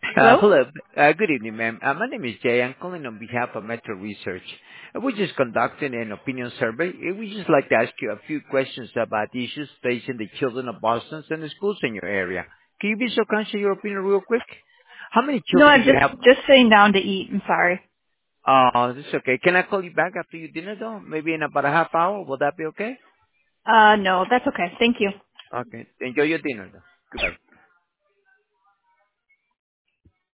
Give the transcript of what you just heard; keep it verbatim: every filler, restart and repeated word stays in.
Uh Hello? Hello. Uh Good evening, ma'am. Uh My name is Jay. I'm calling on behalf of Metro Research. Uh, We're just conducting an opinion survey. Uh, We just like to ask you a few questions about the issues facing the children of Boston and the schools in your area. Can you be so kind to share your opinion real quick? How many No, children do I'm you just have? just sitting down to eat. I'm sorry. Uh, This is okay. Can I call you back after your dinner, though? Maybe in about a half hour. Will that be okay? Uh, no, that's okay. Thank you. Okay. Enjoy your dinner, though. Goodbye.